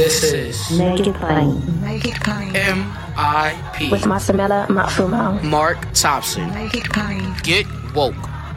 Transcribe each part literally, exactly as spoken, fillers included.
This is Make It Plain. Make It Plain. M I P With Masamela Matfumo. Mark Thompson. Make It Plain. Get woke.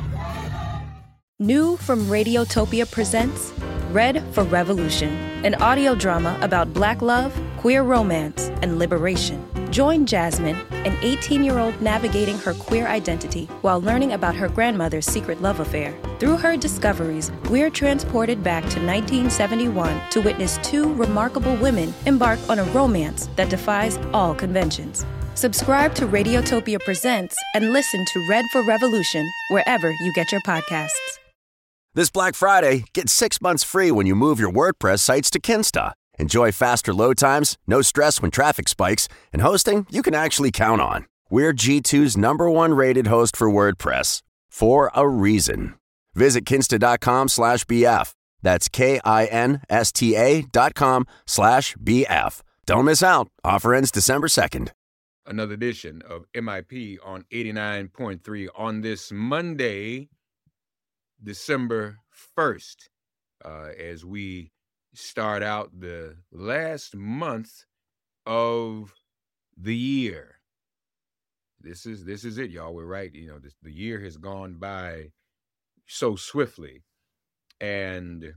New from Radiotopia presents Red for Revolution, an audio drama about Black love, queer romance, and liberation. Join Jasmine, an eighteen-year-old navigating her queer identity while learning about her grandmother's secret love affair. Through her discoveries, we're transported back to nineteen seventy-one to witness two remarkable women embark on a romance that defies all conventions. Subscribe to Radiotopia Presents and listen to Red for Revolution wherever you get your podcasts. This Black Friday, get six months free when you move your WordPress sites to Kinsta. Enjoy faster load times, no stress when traffic spikes, and hosting you can actually count on. We're G two's number one rated host for WordPress, for a reason. Visit kinsta.com slash BF. That's K-I-N-S-T-A dot com slash B-F. Don't miss out. Offer ends December second. Another edition of M I P on eighty-nine point three on this Monday, December first, uh, as we start out the last month of the year. This is this is it, y'all. We're right. You know, this, the year has gone by so swiftly, and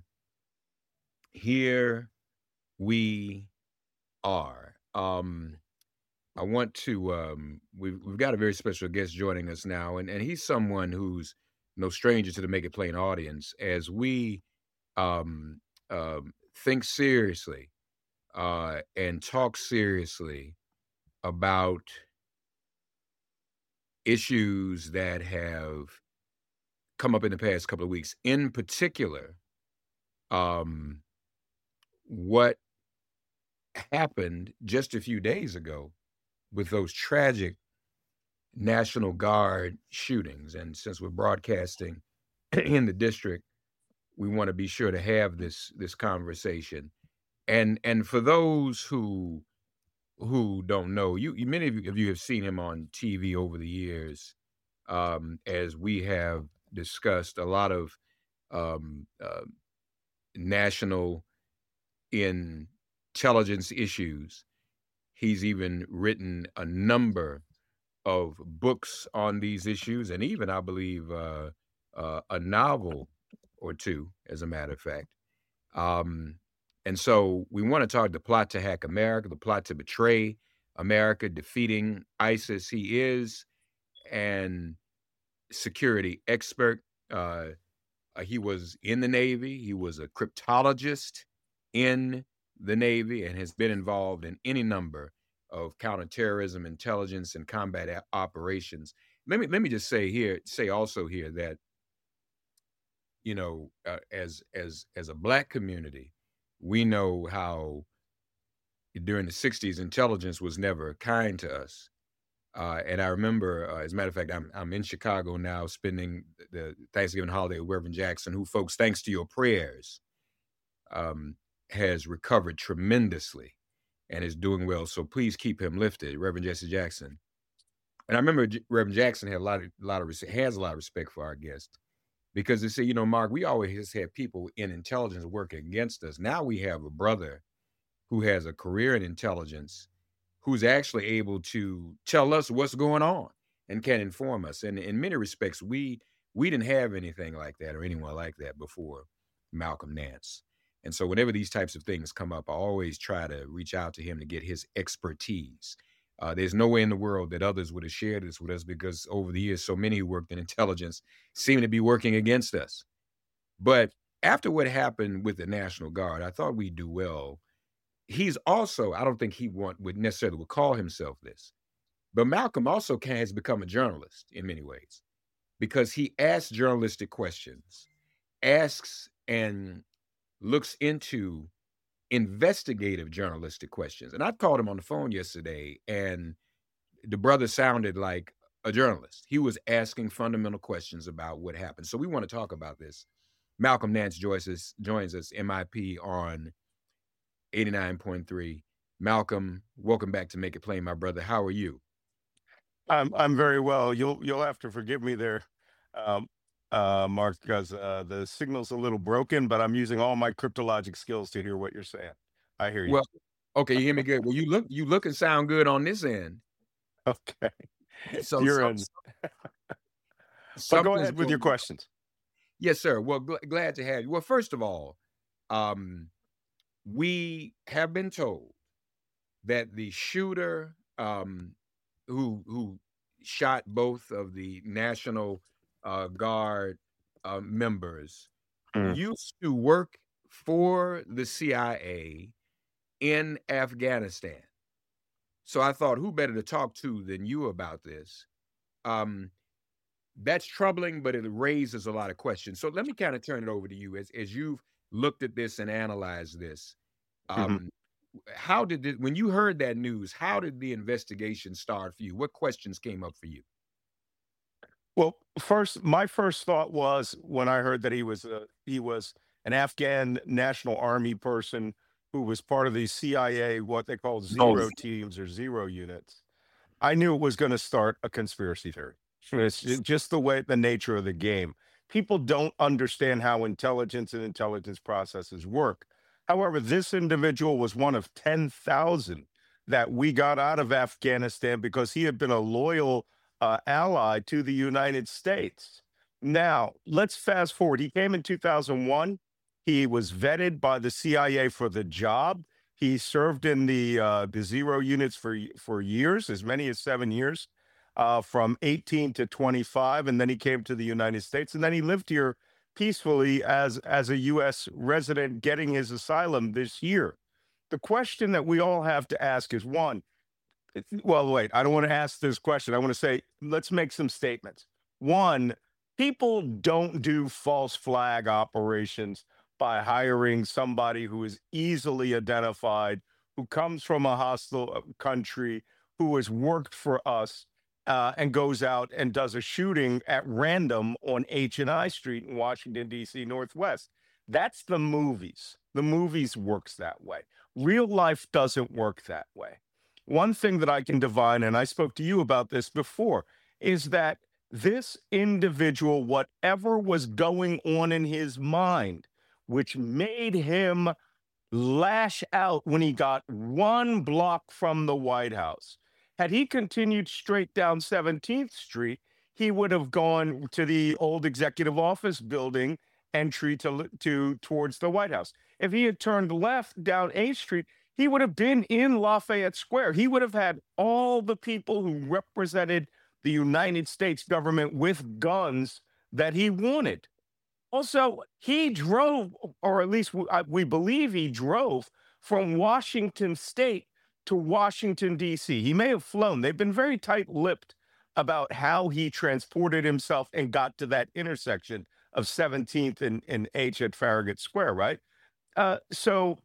here we are. Um, I want to. Um, we've we've got a very special guest joining us now, and and he's someone who's no stranger to the Make It Plain audience as we um, um, think seriously uh, and talk seriously about issues that have come up in the past couple of weeks. In particular, um, what happened just a few days ago with those tragic National Guard shootings. And since we're broadcasting in the district, we want to be sure to have this this conversation. And and for those who who don't know, you, you many of you, of you have seen him on T V over the years, um, as we have discussed a lot of um, uh, national intelligence issues. He's even written a number of books on these issues, and even, I believe, uh, uh, a novel or two, as a matter of fact. Um, and so we want to talk the plot to hack America, the plot to betray America, defeating ISIS. He is an security expert. Uh, uh, he was in the Navy. He was a cryptologist in the Navy and has been involved in any number of counterterrorism, intelligence, and combat a- operations. Let me let me just say here, say also here that, you know, uh, as as as a Black community, we know how during the sixties, intelligence was never kind to us. Uh, and I remember, uh, as a matter of fact, I'm I'm in Chicago now, spending the Thanksgiving holiday with Reverend Jackson, who, folks, thanks to your prayers, um, has recovered tremendously and is doing well. So please keep him lifted, Reverend Jesse Jackson. And I remember J- Reverend Jackson had a lot of, lot of res- has a lot of respect for our guest, because they say, you know, Mark, we always had people in intelligence working against us. Now we have a brother who has a career in intelligence, who's actually able to tell us what's going on and can inform us. And in many respects, we we didn't have anything like that or anyone like that before Malcolm Nance. And so whenever these types of things come up, I always try to reach out to him to get his expertise. Uh, there's no way in the world that others would have shared this with us, because over the years, so many who worked in intelligence seem to be working against us. But after what happened with the National Guard, I thought we'd do well. He's also, I don't think he want, would necessarily would call himself this, but Malcolm also can, has become a journalist in many ways, because he asks journalistic questions, asks and looks into investigative journalistic questions. And I called him on the phone yesterday, and the brother sounded like a journalist. He was asking fundamental questions about what happened. So we want to talk about this. Malcolm Nance joins us, joins us M I P on eighty-nine point three. Malcolm, welcome back to Make It Plain, my brother. How are you? I'm I'm very well. You'll you'll have to forgive me there, um, uh, Mark, because uh, the signal's a little broken, but I'm using all my cryptologic skills to hear what you're saying. I hear you. Well, okay, you hear me good. Well, you look you look and sound good on this end. Okay. So You're some, in. But go something's ahead with your going on. questions. Yes, sir. Well, gl- glad to have you. Well, first of all, um, we have been told that the shooter um, who who shot both of the National uh, Guard uh, members Mm. used to work for the C I A in Afghanistan. So I thought, who better to talk to than you about this? Um, that's troubling, but it raises a lot of questions. So let me kind of turn it over to you as as you've looked at this and analyzed this. Mhm. Um, how did it, when you heard that news, how did the investigation start for you? What questions came up for you? Well, first, my first thought was when I heard that he was a he was an Afghan National Army person who was part of the C I A, what they call zero teams or zero units. I knew it was going to start a conspiracy theory. It's ju- just the way, the nature of the game. People don't understand how intelligence and intelligence processes work. However, this individual was one of ten thousand that we got out of Afghanistan because he had been a loyal uh, ally to the United States. Now, let's fast forward. He came in two thousand one. He was vetted by the C I A for the job. He served in the uh, the zero units for y- for years, as many as seven years, uh, from eighteen to twenty-five, and then he came to the United States, and then he lived here peacefully as as a U S resident, getting his asylum this year. The question that we all have to ask is one. it's- Well, wait, I don't want to ask this question. I want to say, let's make some statements. One, people don't do false flag operations by hiring somebody who is easily identified, who comes from a hostile uh, country, who has worked for us, uh, and goes out and does a shooting at random on H and I Street in Washington, D C, Northwest. That's the movies. The movies works that way. Real life doesn't work that way. One thing that I can divine, and I spoke to you about this before, is that this individual, whatever was going on in his mind, which made him lash out when he got one block from the White House. Had he continued straight down seventeenth Street, he would have gone to the old executive office building entry to, to towards the White House. If he had turned left down eighth Street, he would have been in Lafayette Square. He would have had all the people who represented the United States government with guns that he wanted. Also, he drove, or at least w- I- we believe he drove from Washington State to Washington, D C. He may have flown. They've been very tight lipped about how he transported himself and got to that intersection of seventeenth and, and H at Farragut Square, right? Uh, so,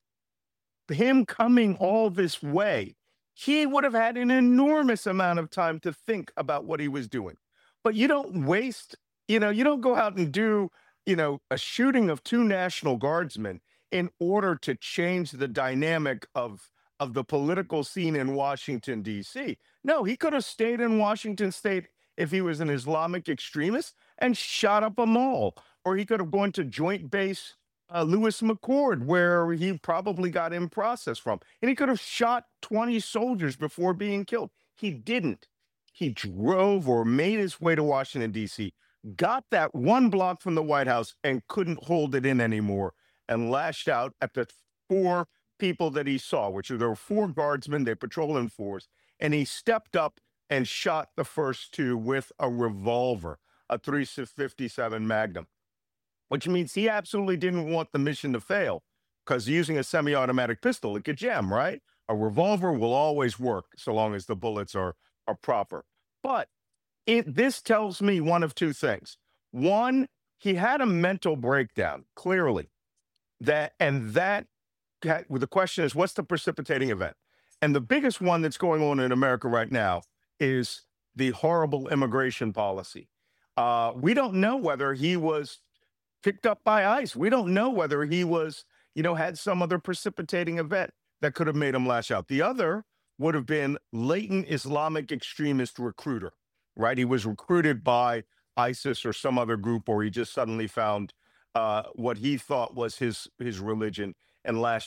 him coming all this way, he would have had an enormous amount of time to think about what he was doing. But you don't waste, you know, you don't go out and do, you know, a shooting of two National Guardsmen in order to change the dynamic of of the political scene in Washington, D C. No, he could have stayed in Washington State if he was an Islamic extremist and shot up a mall. Or he could have gone to Joint Base uh, Lewis McCord, where he probably got in process from. And he could have shot twenty soldiers before being killed. He didn't. He drove or made his way to Washington, D C, got that one block from the White House and couldn't hold it in anymore and lashed out at the four people that he saw, which are there were four guardsmen, they patrol in fours, and he stepped up and shot the first two with a revolver, a three fifty-seven Magnum, which means he absolutely didn't want the mission to fail because using a semi-automatic pistol, it could jam, right? A revolver will always work so long as the bullets are are proper. But it this tells me one of two things. One, he had a mental breakdown, clearly. That and that ha- well, the question is, what's the precipitating event? And the biggest one that's going on in America right now is the horrible immigration policy. Uh, we don't know whether he was picked up by ICE. We don't know whether he was, you know, had some other precipitating event that could have made him lash out. The other would have been latent Islamic extremist recruiter, right? He was recruited by ISIS or some other group, or he just suddenly found uh, what he thought was his his religion and lashed out.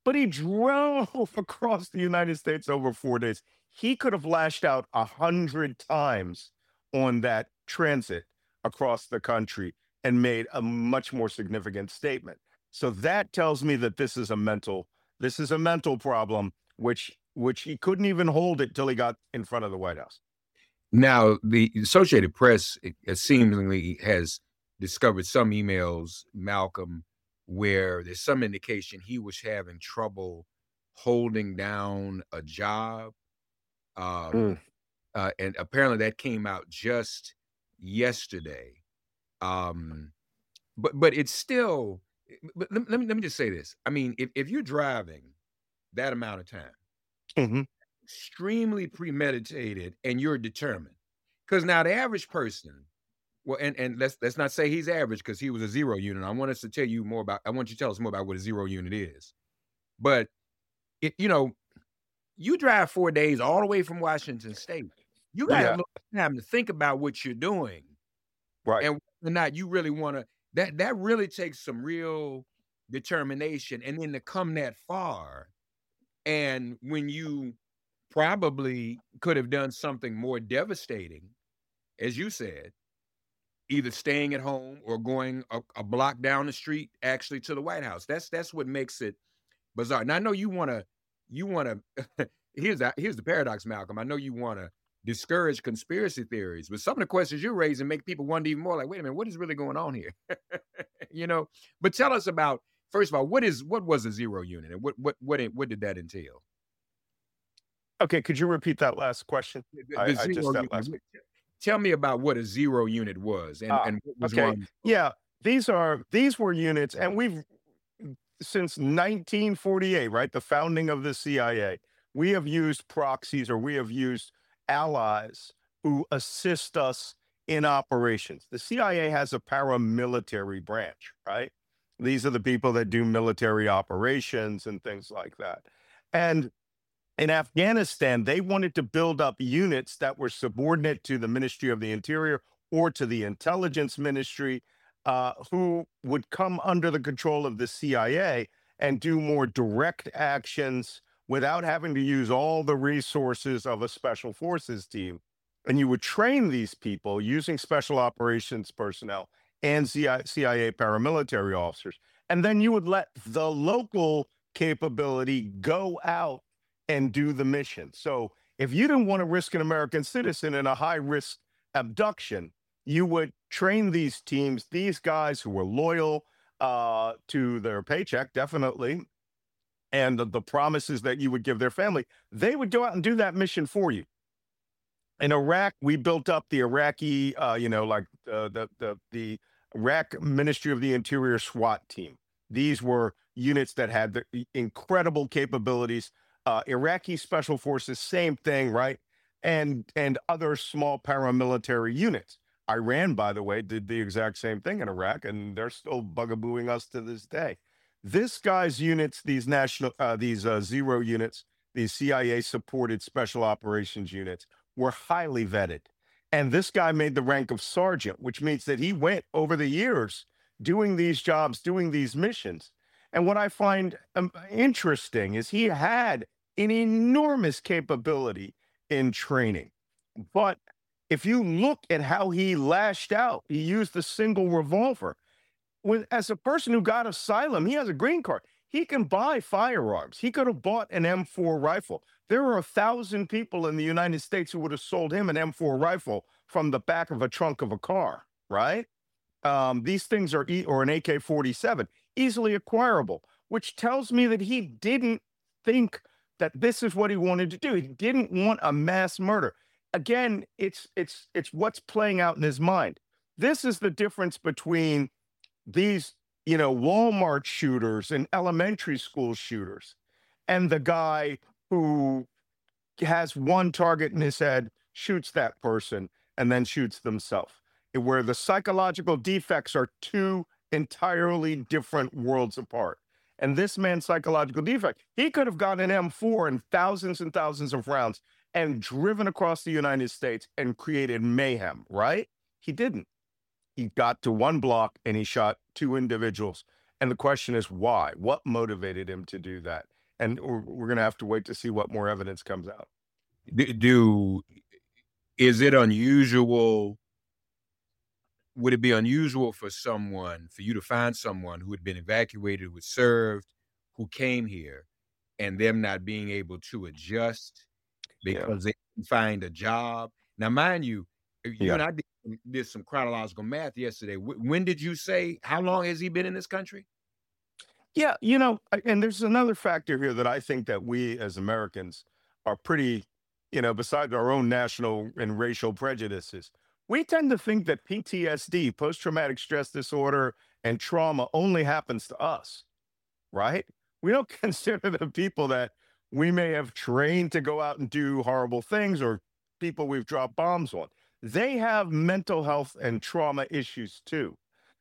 but he drove across the United States over four days. He could have lashed out a hundred times on that transit across the country and made a much more significant statement. So that tells me that this is a mental, this is a mental problem, which which he couldn't even hold it till he got in front of the White House. Now, the Associated Press it, it seemingly has discovered some emails, Malcolm, where there's some indication he was having trouble holding down a job. Um, Mm. uh, and apparently that came out just yesterday. Um, but but it's still, but let, let me let me just say this. I mean, if, if you're driving that amount of time, hmm extremely premeditated, and you're determined, because now the average person, well, and, and let's let's not say he's average because he was a zero unit. I want us to tell you more about, I want you to tell us more about what a zero unit is. But it, you know, you drive four days all the way from Washington State. You got Yeah. a little time to think about what you're doing Right. and whether or not you really want to. That that really takes some real determination, and then to come that far, and when you probably could have done something more devastating, as you said, either staying at home or going a, a block down the street, actually to the White House. That's that's what makes it bizarre. Now I know you want to, you want to. here's the, here's the paradox, Malcolm. I know you want to discourage conspiracy theories, but some of the questions you're raising make people wonder even more. Like, wait a minute, what is really going on here? you know. But tell us about, first of all, what is what was a zero unit, and what what what what did that entail? Okay, could you repeat that last question? The, I, the I just zero that unit. last. what- Tell me about what a zero unit was, and Ah, and what was okay. wrong. Yeah, these are these were units, and we've since nineteen forty-eight, right, the founding of the C I A, we have used proxies, or we have used allies who assist us in operations. The C I A has a paramilitary branch, right? These are the people that do military operations and things like that. And in Afghanistan, they wanted to build up units that were subordinate to the Ministry of the Interior or to the intelligence ministry, uh, who would come under the control of the C I A and do more direct actions without having to use all the resources of a special forces team. And you would train these people using special operations personnel and C I A paramilitary officers. And then you would let the local capability go out and do the mission. So if you didn't want to risk an American citizen in a high risk abduction, you would train these teams, these guys who were loyal uh, to their paycheck, definitely, and the, the promises that you would give their family. They would go out and do that mission for you. In Iraq, we built up the Iraqi, uh, you know, like uh, the the the Iraq Ministry of the Interior SWAT team. These were units that had the incredible capabilities. Uh, Iraqi special forces, same thing, right? And and other small paramilitary units. Iran, by the way, did the exact same thing in Iraq, and they're still bugabooing us to this day. This guy's units, these national, uh, these uh, zero units, these C I A-supported special operations units, were highly vetted. And this guy made the rank of sergeant, which means that he went over the years doing these jobs, doing these missions. And what I find um, interesting is he had an enormous capability in training. But if you look at how he lashed out, he used a single revolver. When, as a person who got asylum, he has a green card. He can buy firearms. He could have bought an M four rifle. There are a thousand people in the United States who would have sold him an M four rifle from the back of a trunk of a car, right? Um, these things are, e- or an A K forty-seven, easily acquirable, which tells me that he didn't think that this is what he wanted to do. He didn't want a mass murder. Again, it's it's it's what's playing out in his mind. This is the difference between these, you know, Walmart shooters and elementary school shooters, and the guy who has one target in his head, shoots that person, and then shoots themselves. Where the psychological defects are two entirely different worlds apart. And this man's psychological defect, he could have gotten an M four and thousands and thousands of rounds and driven across the United States and created mayhem, right? He didn't. He got to one block and he shot two individuals. And the question is why? What motivated him to do that? and we're, we're going to have to wait to see what more evidence comes out. Do, do is it unusual? Would it be unusual for someone, for you to find someone who had been evacuated, who was served, who came here, and them not being able to adjust because Yeah. they didn't find a job? Now, mind you, you Yeah. and I did, did some chronological math yesterday. Wh- When did you say, how long has he been in this country? Yeah, you know, I- and there's another factor here that I think that we as Americans are pretty, you know, besides our own national and racial prejudices, we tend to think that P T S D, post traumatic stress disorder, and trauma only happens to us, right? We don't consider the people that we may have trained to go out and do horrible things or people we've dropped bombs on. They have mental health and trauma issues too.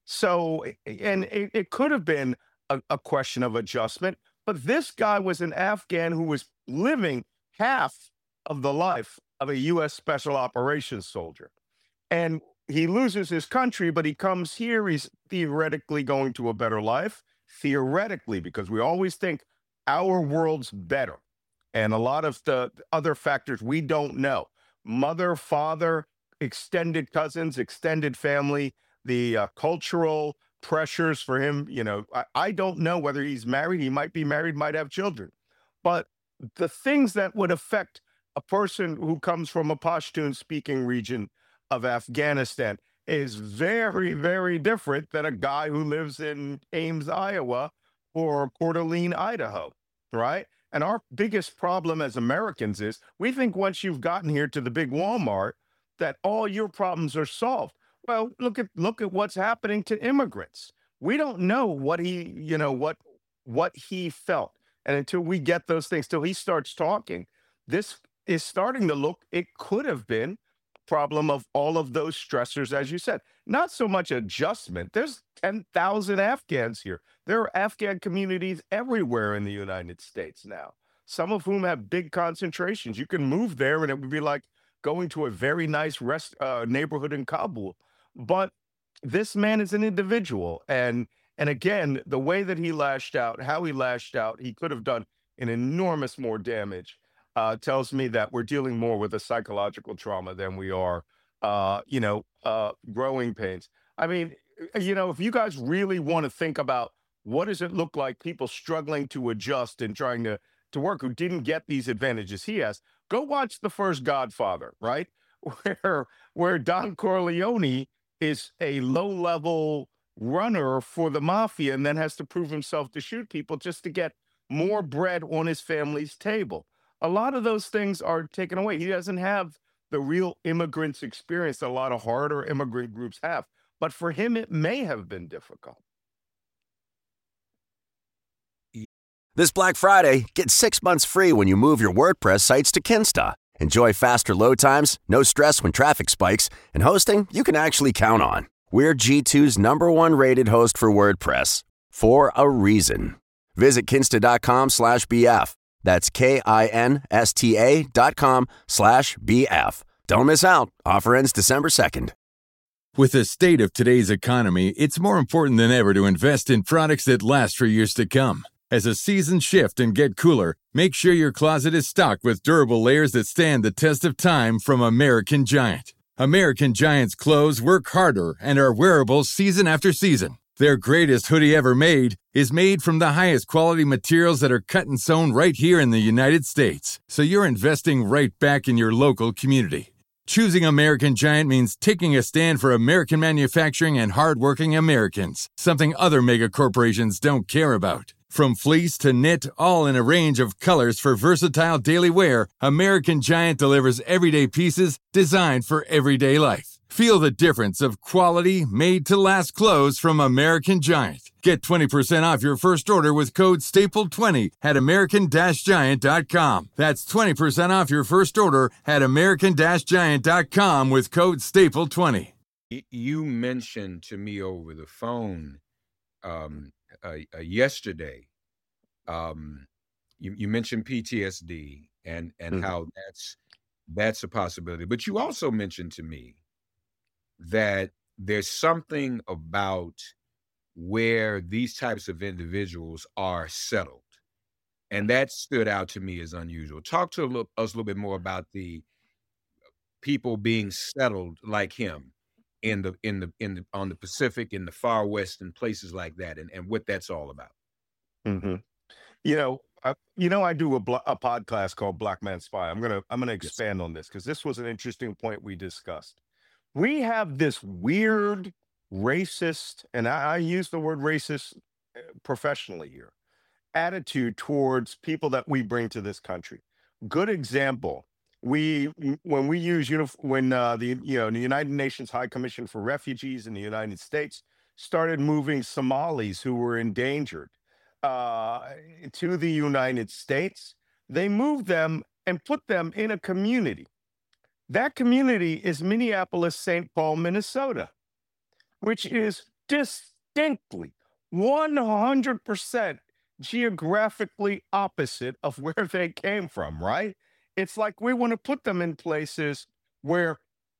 So, and it, it could have been a, a question of adjustment, but this guy was an Afghan who was living half of the life of a U S special operations soldier. And he loses his country, but he comes here. He's theoretically going to a better life. Theoretically, because we always think our world's better. And a lot of the other factors we don't know mother, father, extended cousins, extended family, the uh, cultural pressures for him. You know, I, I don't know whether he's married. He might be married, might have children. But the things that would affect a person who comes from a Pashtun speaking region of Afghanistan is very, very different than a guy who lives in Ames, Iowa, or Coeur d'Alene, Idaho, right? And our biggest problem as Americans is we think once you've gotten here to the big Walmart that all your problems are solved. Well, look at look at what's happening to immigrants. We don't know what he, you know, what what he felt. And until we get those things, till he starts talking, this is starting to look, it could have been problem of all of those stressors, as you said. Not so much adjustment. There's ten thousand Afghans here. There are Afghan communities everywhere in the United States now, some of whom have big concentrations. You can move there and it would be like going to a very nice rest uh, neighborhood in Kabul. But this man is an individual. And and again, the way that he lashed out, how he lashed out, he could have done an enormous more damage. Uh, tells me that we're dealing more with a psychological trauma than we are, uh, you know, uh, growing pains. I mean, uh, you know, if you guys really want to think about what does it look like people struggling to adjust and trying to to work who didn't get these advantages he has, go watch the first Godfather, right? Where where Don Corleone is a low level runner for the mafia and then has to prove himself to shoot people just to get more bread on his family's table. A lot of those things are taken away. He doesn't have the real immigrants experience that a lot of harder immigrant groups have. But for him, it may have been difficult. This Black Friday, get six months free when you move your WordPress sites to Kinsta. Enjoy faster load times, no stress when traffic spikes, and hosting you can actually count on. We're G two's number one rated host for WordPress, for a reason. Visit kinsta.com slash BF. That's K-I-N-S-T-A dot com slash B-F. Don't miss out. Offer ends December second. With the state of today's economy, it's more important than ever to invest in products that last for years to come. As the seasons shift and get cooler, make sure your closet is stocked with durable layers that stand the test of time from American Giant. American Giant's clothes work harder and are wearable season after season. Their greatest hoodie ever made is made from the highest quality materials that are cut and sewn right here in the United States. So you're investing right back in your local community. Choosing American Giant means taking a stand for American manufacturing and hardworking Americans, something other mega corporations don't care about. From fleece to knit, all in a range of colors for versatile daily wear, American Giant delivers everyday pieces designed for everyday life. Feel the difference of quality, made-to-last clothes from American Giant. Get twenty percent off your first order with code staple twenty at american giant dot com. That's twenty percent off your first order at american giant dot com with code staple twenty. You mentioned to me over the phone um, uh, uh, yesterday, um, you, you mentioned P T S D and, and Mhm. how that's that's a possibility. But you also mentioned to me that there's something about where these types of individuals are settled. And that stood out to me as unusual. Talk to a little, us a little bit more about the people being settled like him in the in the in the on the Pacific, in the far west, and places like that, and, and what that's all about. hmm You know, I, you know, I do a, blo- a podcast called Black Man Spy. I'm gonna I'm gonna Yes. expand on this because this was an interesting point we discussed. We have this weird racist, and I, I use the word racist uh, professionally here, attitude towards people that we bring to this country. Good example. We m- when we use unif- when uh, the you know the United Nations High Commission for Refugees in the United States started moving Somalis who were endangered uh, to the United States, they moved them and put them in a community. That community is Minneapolis, Saint Paul, Minnesota, which is distinctly one hundred percent geographically opposite of where they came from, right? It's like we want to put them in places where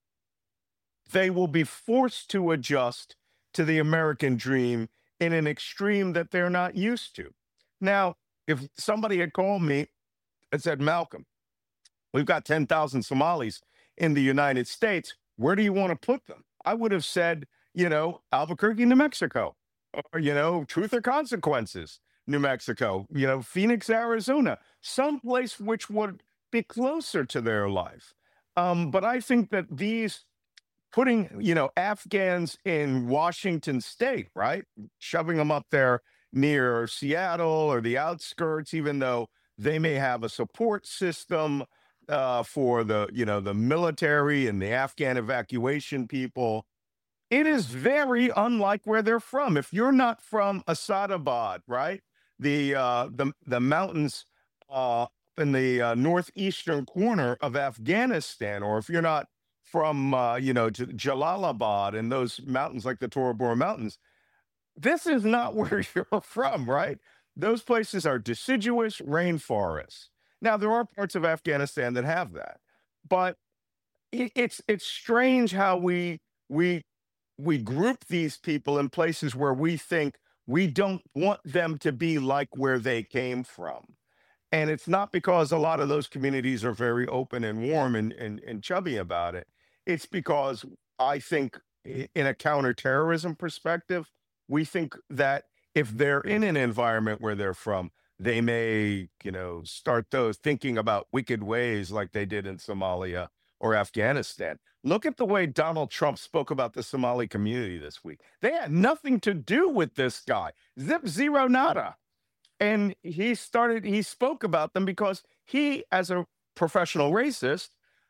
they will be forced to adjust to the American dream in an extreme that they're not used to. Now, if somebody had called me and said, Malcolm, we've got ten thousand Somalis in the United States, where do you want to put them? I would have said, you know, Albuquerque, New Mexico, or, you know, Truth or Consequences, New Mexico, you know, Phoenix, Arizona, someplace which would be closer to their life. Um, but I think that these putting, you know, Afghans in Washington State, right? Shoving them up there near Seattle or the outskirts, even though they may have a support system uh, for the, you know, the military and the Afghan evacuation people. It is very unlike where they're from. If you're not from Asadabad, right? The uh, the the mountains uh, in the uh, northeastern corner of Afghanistan, or if you're not from uh, you know to Jalalabad and those mountains like the Tora Bora Mountains, this is not where you're from, right? Those places are deciduous rainforests. Now there are parts of Afghanistan that have that, but it, it's it's strange how we we we group these people in places where we think we don't want them to be like where they came from. And it's not because a lot of those communities are very open and warm and, and, and chubby about it. It's because I think i- in a counterterrorism perspective, we think that if they're in an environment where they're from, they may, you know, start those thinking about wicked ways like they did in Somalia or Afghanistan. Look at the way Donald Trump spoke about the Somali community this week. They had nothing to do with this guy. Zip zero nada. And he started, he spoke about them because he, as a professional racist,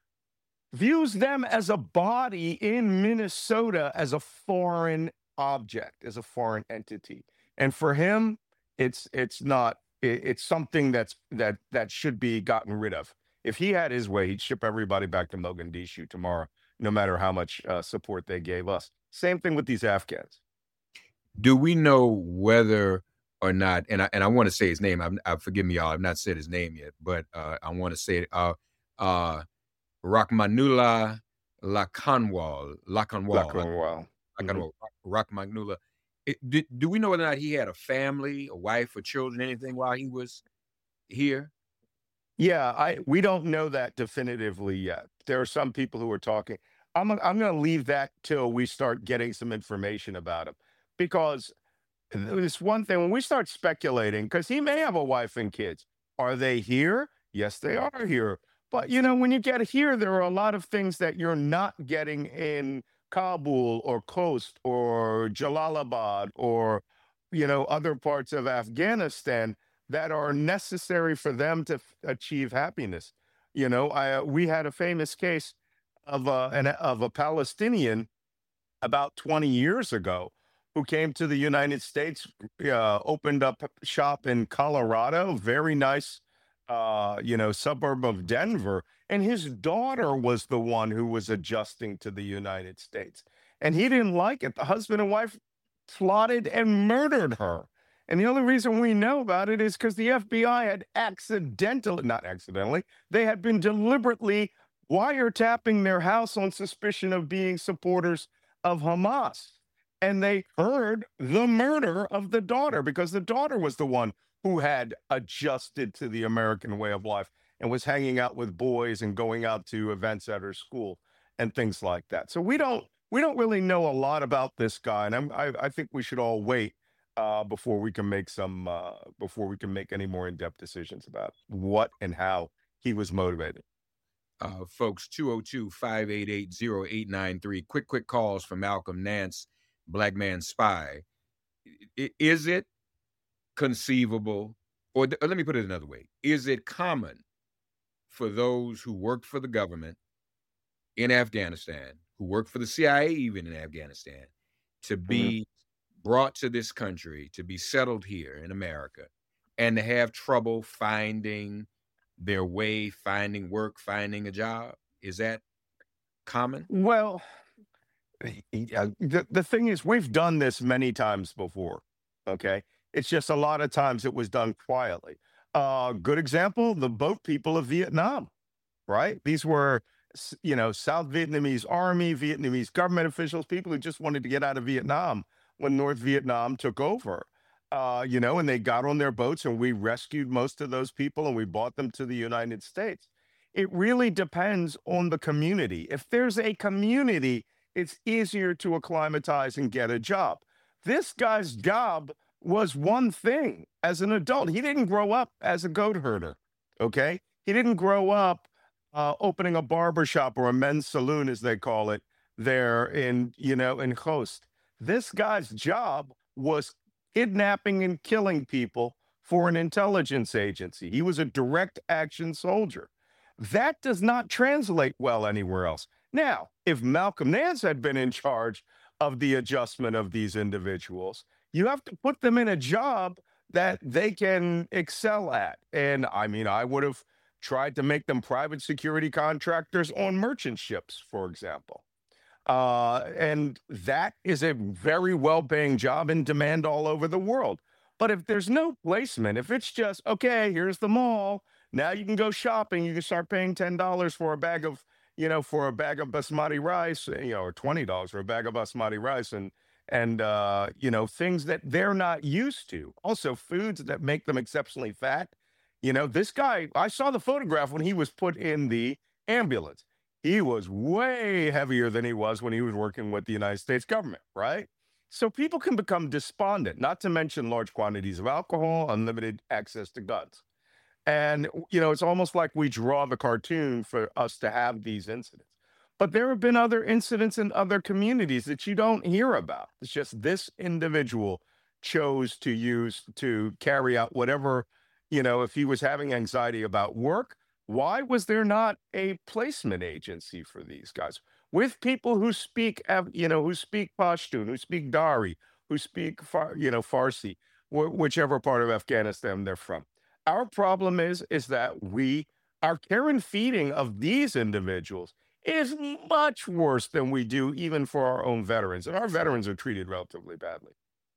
views them as a body in Minnesota as a foreign object, as a foreign entity. And for him, it's it's not, it- it's something that's that that should be gotten rid of. If he had his way, he'd ship everybody back to Mogadishu tomorrow, no matter how much uh, support they gave us. Same thing with these Afghans. Do we know whether or not? And I and I want to say his name. I'm, I forgive me, y'all. I've not said his name yet, but uh, I want to say it. Uh, uh, Rahmanullah Lakanwal. Lakanwal. Lakanwal. Mhm. Lakanwal. Rahmanullah. It, do, do we know whether or not he had a family, a wife, or children, anything while he was here? Yeah, I we don't know that definitively yet. There are some people who are talking. I'm I'm going to leave that till we start getting some information about him, because it's one thing when we start speculating, because he may have a wife and kids. Are they here? Yes, they are here. But you know, when you get here, there are a lot of things that you're not getting in Kabul or Khost or Jalalabad or you know other parts of Afghanistan that are necessary for them to f- achieve happiness. You know, I uh, we had a famous case of a an, of a Palestinian about twenty years ago who came to the United States, uh, opened up shop in Colorado, very nice, uh, you know, suburb of Denver. And his daughter was the one who was adjusting to the United States. And he didn't like it. The husband and wife plotted and murdered her. And the only reason we know about it is because the F B I had accidentally, not accidentally, they had been deliberately wiretapping their house on suspicion of being supporters of Hamas. And they heard the murder of the daughter because the daughter was the one who had adjusted to the American way of life and was hanging out with boys and going out to events at her school and things like that. So we don't we don't really know a lot about this guy, and I'm, I I think we should all wait uh, before we can make some uh, before we can make any more in-depth decisions about what and how he was motivated. Uh, folks, two oh two, five eight eight, oh eight nine three. Quick, quick calls from Malcolm Nance, Black Man Spy. I- Is it conceivable, or th- let me put it another way, is it common for those who worked for the government in Afghanistan, who worked for the C I A even in Afghanistan, to Mhm. be brought to this country, to be settled here in America, and to have trouble finding their way, finding work, finding a job? Is that common? Well, y- y- uh, the, the thing is, we've done this many times before. Okay. It's just a lot of times it was done quietly. Uh, good example, the boat people of Vietnam, right? These were, s- you know, South Vietnamese army, Vietnamese government officials, people who just wanted to get out of Vietnam when North Vietnam took over. Uh, you know, and they got on their boats and we rescued most of those people and we brought them to the United States. It really depends on the community. If there's a community, it's easier to acclimatize and get a job. This guy's job was one thing as an adult. He didn't grow up as a goat herder. Okay. He didn't grow up uh, opening a barber shop or a men's saloon, as they call it, there in, you know, in Khost. This guy's job was kidnapping and killing people for an intelligence agency. He was a direct action soldier. That does not translate well anywhere else. Now, if Malcolm Nance had been in charge of the adjustment of these individuals, you have to put them in a job that they can excel at. And I mean, I would have tried to make them private security contractors on merchant ships, for example. Uh, and that is a very well paying job in demand all over the world. But if there's no placement, if it's just, okay, here's the mall, now you can go shopping, you can start paying ten dollars for a bag of, you know, for a bag of basmati rice, you know, or twenty dollars for a bag of basmati rice and, and, uh, you know, things that they're not used to. Also, foods that make them exceptionally fat. You know, this guy, I saw the photograph when he was put in the ambulance. He was way heavier than he was when he was working with the United States government, right? So people can become despondent, not to mention large quantities of alcohol, unlimited access to guns. And, you know, it's almost like we draw the cartoon for us to have these incidents. But there have been other incidents in other communities that you don't hear about. It's just this individual chose to use to carry out whatever, you know, if he was having anxiety about work, why was there not a placement agency for these guys with people who speak, Af- you know, who speak Pashtun, who speak Dari, who speak, Far, you know, Farsi, wh- whichever part of Afghanistan they're from? Our problem is is that we our care and feeding of these individuals is much worse than we do even for our own veterans, and our veterans are treated relatively badly.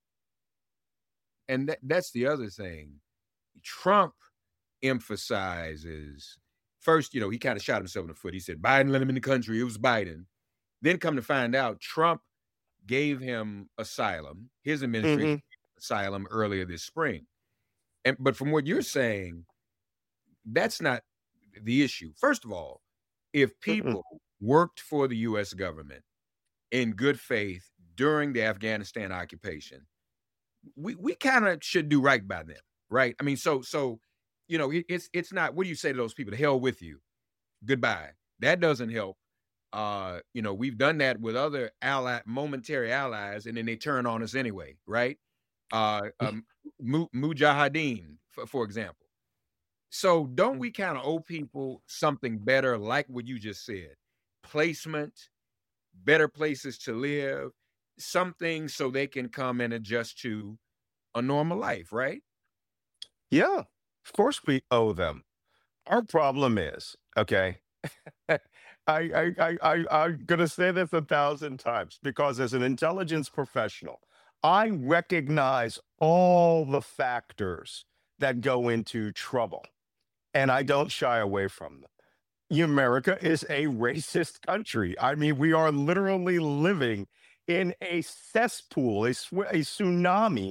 And that, that's the other thing. Trump emphasizes first, you know, he kind of shot himself in the foot. He said Biden let him in the country. It was Biden. Then come to find out, Trump gave him asylum, his administration hmm gave him asylum earlier this spring. And but from what you're saying, that's not the issue. First of all, if people worked for the U S government in good faith during the Afghanistan occupation, we we kind of should do right by them, right? I mean, so so you know, it, it's it's not. What do you say to those people? The hell with you, goodbye. That doesn't help. Uh, you know, we've done that with other ally, momentary allies, and then they turn on us anyway, right? Uh, um, Mu- Mujahideen, for, for example. So don't we kind of owe people something better, like what you just said? Placement, better places to live, something so they can come and adjust to a normal life, right? Yeah, of course we owe them. Our problem is, okay, I, I, I, I, I'm going to say this a thousand times because as an intelligence professional, I recognize all the factors that go into trouble and I don't shy away from them. America is a racist country. I mean, we are literally living in a cesspool, a, sw- a tsunami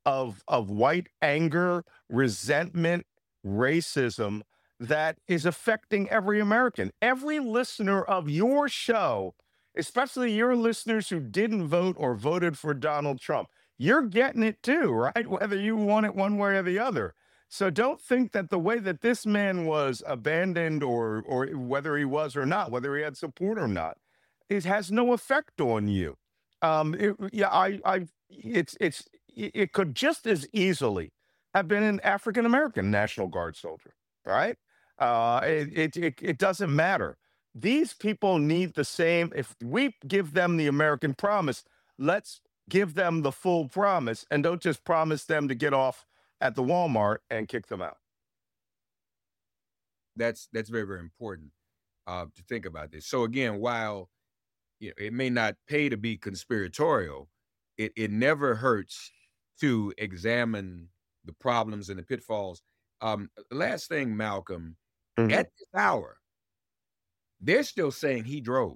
of of white anger, resentment, racism that is affecting every American. Every listener of your show, especially your listeners who didn't vote or voted for Donald Trump, you're getting it too, right? Whether you want it one way or the other. So don't think that the way that this man was abandoned, or or whether he was or not, whether he had support or not, it has no effect on you. Um, it, yeah, I, I, it's, it's, it could just as easily have been an African American National Guard soldier, right? Uh, it, it, it, it doesn't matter. These people need the same. If we give them the American promise, let's give them the full promise, and don't just promise them to get off at the Walmart and kick them out. That's that's very, very important uh, to think about this. So again, while you know, it may not pay to be conspiratorial, it, it never hurts to examine the problems and the pitfalls. Um, last thing, Malcolm, Mhm. at this hour, they're still saying he drove.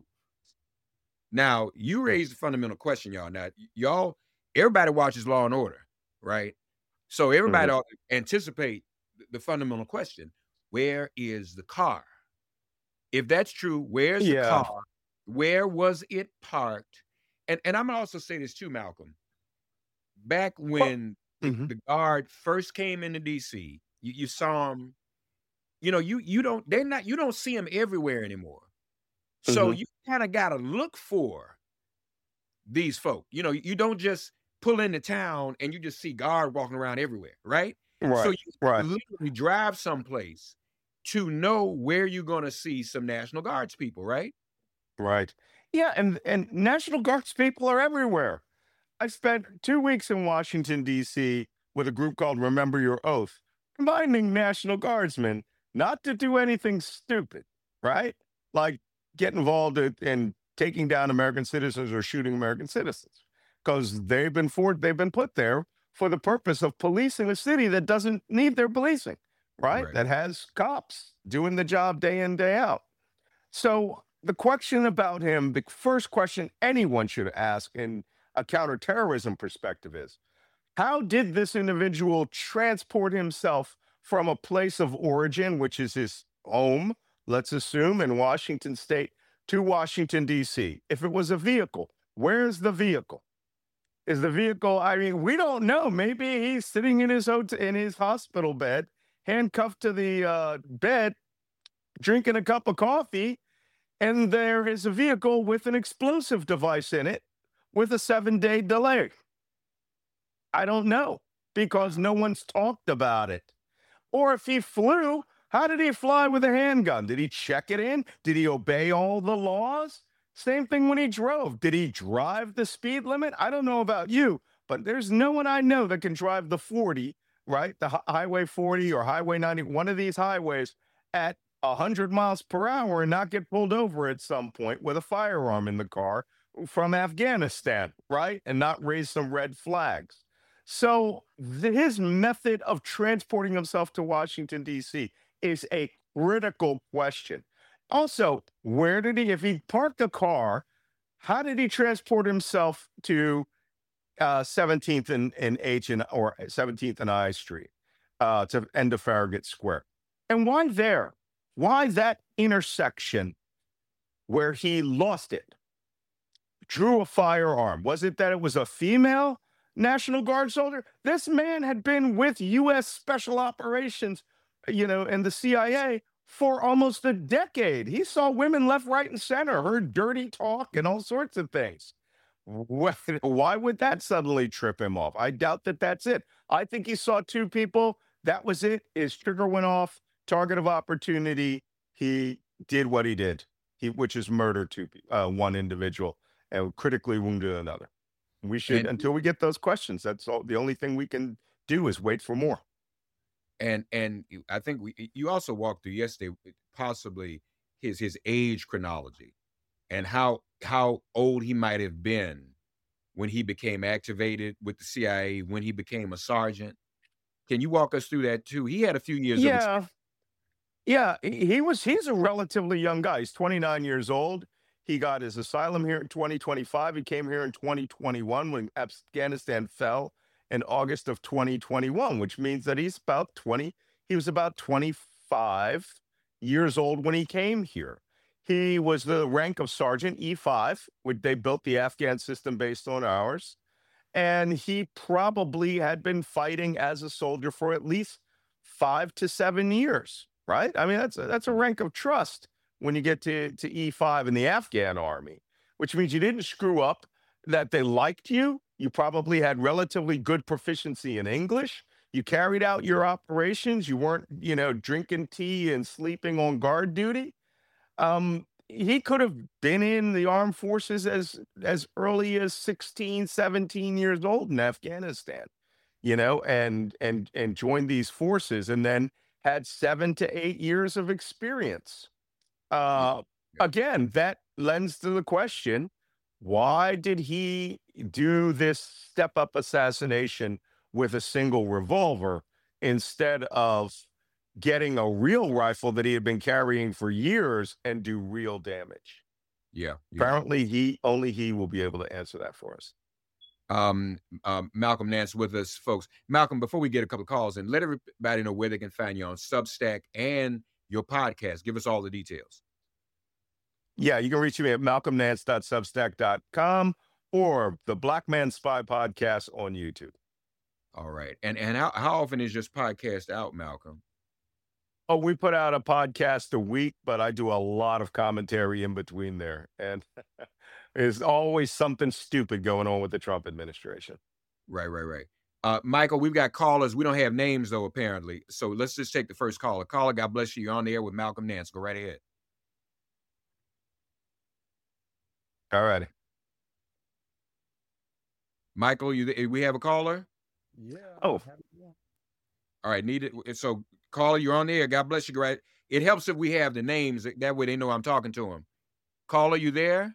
Now, you raised a fundamental question, y'all. Now, y- y'all, everybody watches Law and Order, right? So everybody ought to anticipate th- the fundamental question: where is the car? If that's true, where's the Yeah. car? Where was it parked? And and I'm gonna also say this too, Malcolm. Back when the, Mhm. the guard first came into D C, you, you saw him. You know, you you don't they're not you don't see them everywhere anymore. So Mhm. you kind of gotta look for these folk. You know, you don't just pull into town and you just see guard walking around everywhere, right? So Right. you Right. literally drive someplace to know where you're gonna see some National Guards people, right? Right. Yeah, and and National Guards people are everywhere. I spent two weeks in Washington, D C with a group called Remember Your Oath, reminding National Guardsmen not to do anything stupid, right? Like get involved in, in taking down American citizens or shooting American citizens. Because they've been for they've been put there for the purpose of policing a city that doesn't need their policing, right? Right. That has cops doing the job day in, day out. So the question about him, the first question anyone should ask in a counterterrorism perspective is, how did this individual transport himself from a place of origin, which is his home, let's assume, in Washington State, to Washington, D C? If it was a vehicle, where's the vehicle? Is the vehicle, I mean, we don't know. Maybe he's sitting in his hotel, in his hospital bed, handcuffed to the uh, bed, drinking a cup of coffee, and there is a vehicle with an explosive device in it with a seven day delay. I don't know because no one's talked about it. Or if he flew, how did he fly with a handgun? Did he check it in? Did he obey all the laws? Same thing when he drove. Did he drive the speed limit? I don't know about you, but there's no one I know that can drive the forty, right? The hi- Highway forty or Highway ninety, one of these highways at one hundred miles per hour and not get pulled over at some point with a firearm in the car from Afghanistan, right? And not raise some red flags. So th- his method of transporting himself to Washington, D C is a critical question. Also, where did he, if he parked a car, how did he transport himself to uh, seventeenth and, and H and or seventeenth and I Street uh, to end of Farragut Square? And why there? Why that intersection where he lost it? Drew a firearm. Was it that it was a female National Guard soldier? This man had been with U S Special Operations, you know, and the C I A for almost a decade. He saw women left, right, and center, heard dirty talk and all sorts of things. Wh- Why would that suddenly trip him off? I doubt that that's it. I think he saw two people. That was it. His trigger went off. Target of opportunity. He did what he did, he, which is murder two, pe- uh, one individual and critically wounded another. We should, And until we get those questions, that's all. The only thing we can do is wait for more. and and you- I think we you also walked through yesterday with possibly his his age chronology and how how old he might have been when he became activated with the C I A, when he became a sergeant. Can you walk us through that too? He had a few years of experience. Yeah, yeah. He he was. He's a relatively young guy. He's twenty-nine years old. He got his asylum here in twenty twenty-five. He came here in twenty twenty-one when Afghanistan fell in August of twenty twenty-one, which means that he's about twenty, he was about twenty-five years old when he came here. He was the rank of Sergeant E five, which they built the Afghan system based on ours. And he probably had been fighting as a soldier for at least five to seven years, right? I mean, that's a, that's a rank of trust when you get to, to E five in the Afghan army, which means you didn't screw up, that they liked you. You probably had relatively good proficiency in English. You carried out your operations. You weren't, you know, drinking tea and sleeping on guard duty. Um, he could have been in the armed forces as as early as sixteen, seventeen years old in Afghanistan, you know, and and and joined these forces, and then had seven to eight years of experience. Uh, again, that lends to the question, why did he do this step-up assassination with a single revolver instead of getting a real rifle that he had been carrying for years and do real damage? Yeah. yeah. Apparently, he only he will be able to answer that for us. Um, um, Malcolm Nance with us, folks. Malcolm, before we get a couple of calls, and let everybody know where they can find you on Substack and your podcast. Give us all the details. Yeah, you can reach me at malcolm nance dot substack dot com or the Black Man Spy podcast on YouTube. All right. And and how, how often is this podcast out, Malcolm? Oh, we put out a podcast a week, but I do a lot of commentary in between there. And there's always something stupid going on with the Trump administration. Right, right, right. Uh, Michael, we've got callers. We don't have names, though, apparently. So let's just take the first caller. Caller, God bless you. You're on the air with Malcolm Nance. Go right ahead. All righty. Michael, you we have a caller? Yeah. Oh. All right, need it. So, caller, you're on the air. God bless you. Right. It helps if we have the names. That way they know I'm talking to them. Caller, you there?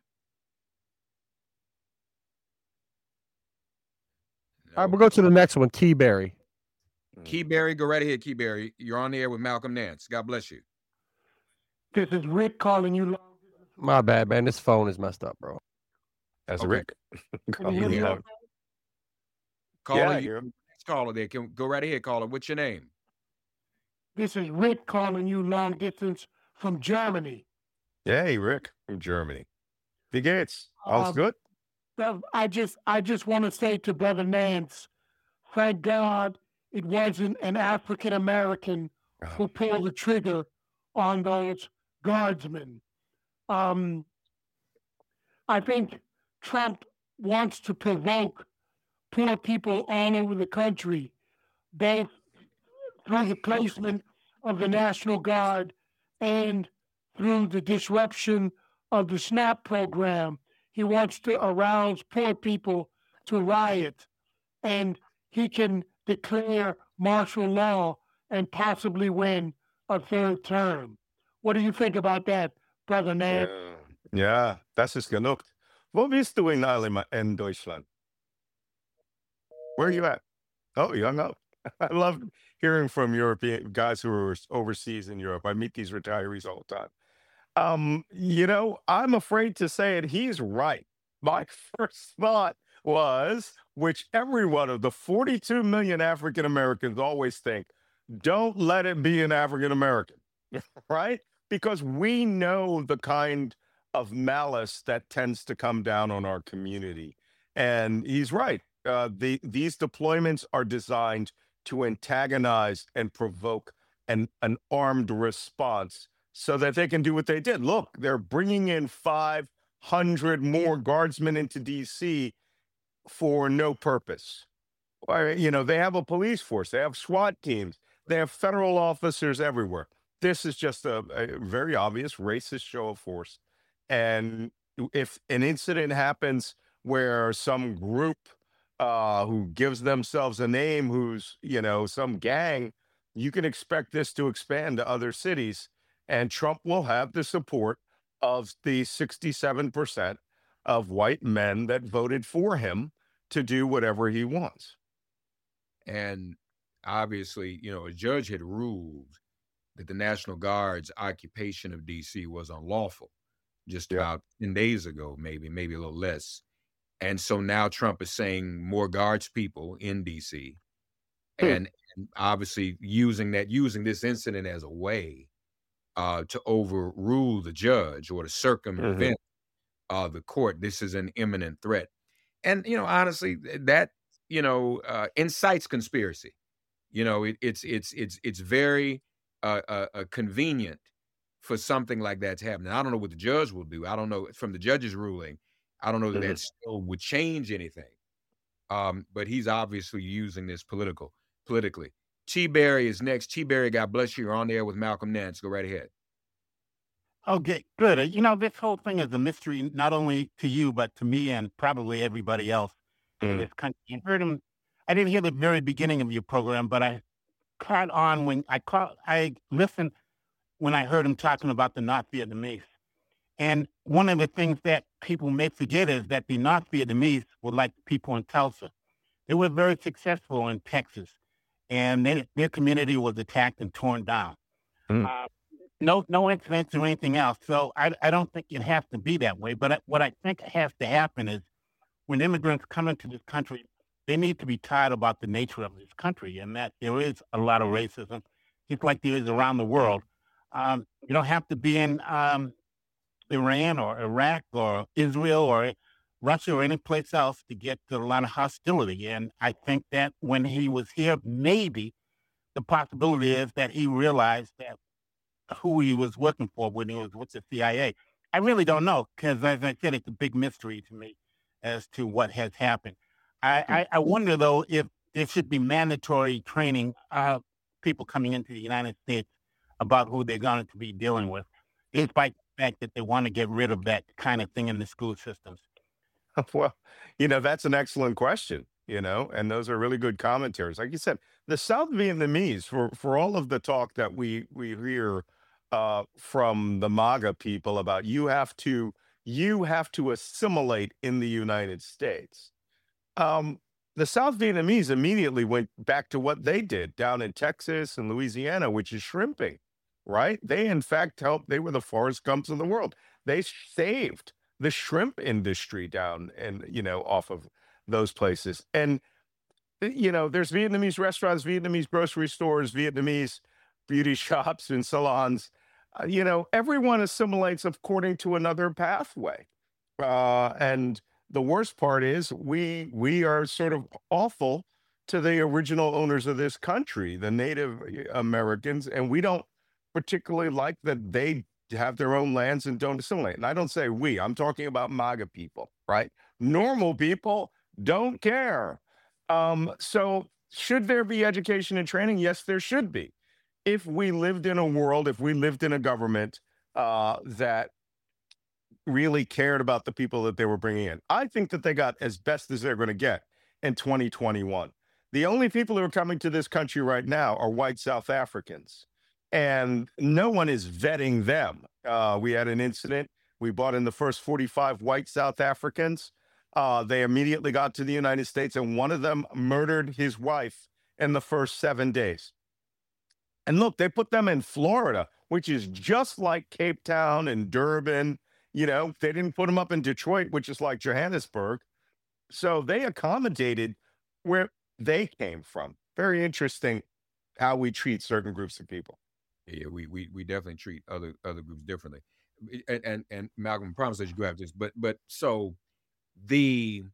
No. All right, we'll go to the next one, Keyberry. Keyberry, go right ahead, Keyberry. You're on the air with Malcolm Nance. God bless you. This is Rick calling you. My bad, man. This phone is messed up, bro. That's Okay. Rick. Can you hear me now? Caller, Yeah, you, you're- next caller there. Can, go right ahead, caller. What's your name? This is Rick calling you long distance from Germany. Hey, Rick from Germany. Wie geht's? All's Um, good? Well, I just I just want to say to Brother Nance, thank God it wasn't an African American who pulled the trigger on those guardsmen. Um, I think Trump wants to provoke poor people all over the country, both through the placement of the National Guard and through the disruption of the SNAP program. He wants to arouse poor people to riot, and he can declare martial law and possibly win a third term. What do you think about that, Brother Nance? Ja, ja, das ist genug. Wo bist du in, Allem- in Deutschland? Where are you at? Oh, you hung up. I love hearing from European guys who are overseas in Europe. I meet these retirees all the time. Um, you know, I'm afraid to say it. He's right. My first thought was, which every one of the forty-two million African Americans always think, don't let it be an African American, right? Because we know the kind of malice that tends to come down on our community. And he's right. Uh, the, these deployments are designed to antagonize and provoke an, an armed response so that they can do what they did. Look, they're bringing in five hundred more guardsmen into D C for no purpose. Or, you know, they have a police force, they have SWAT teams, they have federal officers everywhere. This is just a, a very obvious racist show of force. And if an incident happens where some group uh, who gives themselves a name, who's, you know, some gang, you can expect this to expand to other cities. And Trump will have the support of the sixty-seven percent of white men that voted for him to do whatever he wants. And obviously, you know, a judge had ruled that the National Guard's occupation of D C was unlawful just Yeah. about ten days ago, maybe, maybe a little less. And so now Trump is saying more guards people in D C Hmm. and, and obviously using that, using this incident as a way uh, to overrule the judge or to Mhm. circumvent uh, the court. This is an imminent threat. And, you know, honestly, th- that, you know, uh, incites conspiracy. You know, it, it's it's it's it's very uh, uh, uh, convenient for something like that to happen. And I don't know what the judge will do. I don't know from the judge's ruling. I don't know that Mhm. that still would change anything. Um, but he's obviously using this political politically. T. Berry is next. T. Berry, God bless you. You're on the air with Malcolm Nance. Go right ahead. Okay, good. Uh, You know, this whole thing is a mystery, not only to you, but to me and probably everybody else in Mm. this country. I heard him, I didn't hear the very beginning of your program, but I caught on when I caught, I listened when I heard him talking about the North Vietnamese. And one of the things that people may forget is that the North Vietnamese were like the people in Tulsa. They were very successful in Texas, and they, their community was attacked and torn down. Mm. Uh, no, no incidents or anything else. So I, I don't think it has to be that way. But I, what I think has to happen is when immigrants come into this country, they need to be taught about the nature of this country and that there is a lot of racism, just like there is around the world. Um, you don't have to be in um, Iran or Iraq or Israel or Russia or any place else to get to a lot of hostility. And I think that when he was here, maybe the possibility is that he realized that who he was working for when he was with the C I A. I really don't know because, as I said, it's a big mystery to me as to what has happened. I, I, I wonder, though, if there should be mandatory training of people coming into the United States about who they're going to be dealing with, despite the fact that they want to get rid of that kind of thing in the school systems. Well, you know, that's an excellent question, you know, and those are really good commentaries. Like you said, the South Vietnamese, for for all of the talk that we we hear uh, from the MAGA people about you have to you have to assimilate in the United States. Um, the South Vietnamese immediately went back to what they did down in Texas and Louisiana, which is shrimping, right? They, in fact, helped. They were the Forrest Gumps of the world. They saved the shrimp industry down and, you know, off of those places. And, uh, you know, there's Vietnamese restaurants, Vietnamese grocery stores, Vietnamese beauty shops and salons. Uh, you know, everyone assimilates according to another pathway. Uh, and the worst part is we we are sort of awful to the original owners of this country, the Native uh, Americans, and we don't particularly like that they have their own lands and don't assimilate. And I don't say we, I'm talking about MAGA people, right? Normal people don't care. Um, so should there be education and training? Yes, there should be. If we lived in a world, if we lived in a government uh, that really cared about the people that they were bringing in. I think that they got as best as they're going to get in twenty twenty-one. The only people who are coming to this country right now are white South Africans, and no one is vetting them. Uh, we had an incident. We brought in the first forty-five white South Africans. Uh, they immediately got to the United States, and one of them murdered his wife in the first seven days. And look, they put them in Florida, which is just like Cape Town and Durban. You know, they didn't put them up in Detroit, which is like Johannesburg. So they accommodated where they came from. Very interesting how we treat certain groups of people. Yeah, we we we definitely treat other other groups differently. And and, and Malcolm, I promise that you grab this, but but so the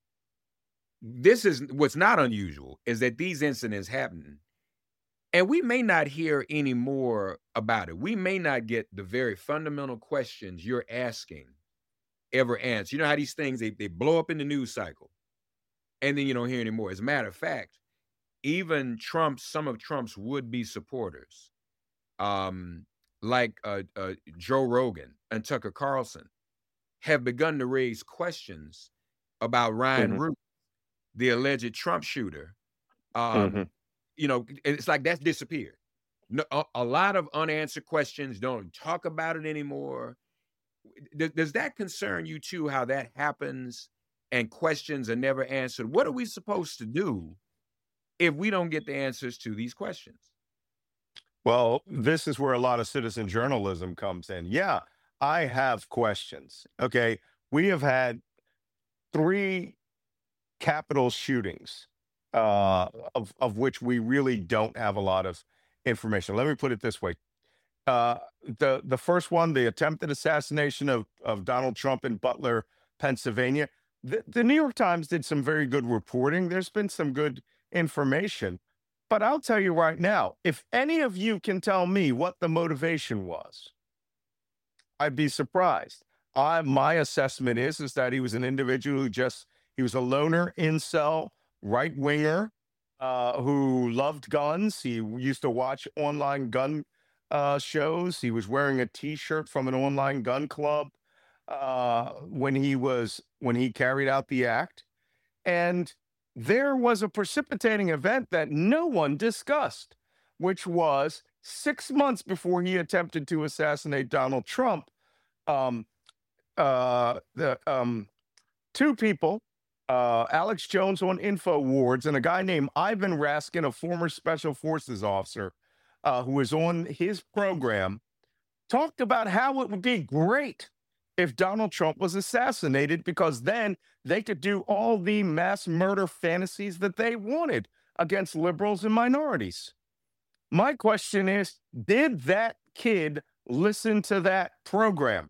this is what's not unusual is that these incidents happen. And we may not hear any more about it. We may not get the very fundamental questions you're asking ever answered. You know how these things, they, they blow up in the news cycle, and then you don't hear any more. As a matter of fact, even Trump, some of Trump's would-be supporters, um, like uh, uh, Joe Rogan and Tucker Carlson, have begun to raise questions about Ryan Mhm. Root, the alleged Trump shooter. Um, Mhm. You know, it's like that's disappeared. No, a, a lot of unanswered questions. Don't talk about it anymore. Does, does that concern you too? How that happens and questions are never answered? What are we supposed to do if we don't get the answers to these questions? Well, this is where a lot of citizen journalism comes in. Yeah, I have questions. Okay. We have had three Capitol shootings, uh, of of which we really don't have a lot of information. Let me put it this way: uh, the the first one, the attempted assassination of of Donald Trump in Butler, Pennsylvania. The, the New York Times did some very good reporting. There's been some good information, but I'll tell you right now, if any of you can tell me what the motivation was, I'd be surprised. I, my assessment is is that he was an individual who just he was a loner, incel, right winger, uh, who loved guns. He used to watch online gun uh, shows. He was wearing a T-shirt from an online gun club uh, when he was when he carried out the act, and there was a precipitating event that no one discussed, which was six months before he attempted to assassinate Donald Trump. Um, uh, the um, two people, uh, Alex Jones on InfoWars and a guy named Ivan Raskin, a former Special Forces officer, uh, who was on his program, talked about how it would be great if Donald Trump was assassinated, because then they could do all the mass murder fantasies that they wanted against liberals and minorities. My question is, did that kid listen to that program?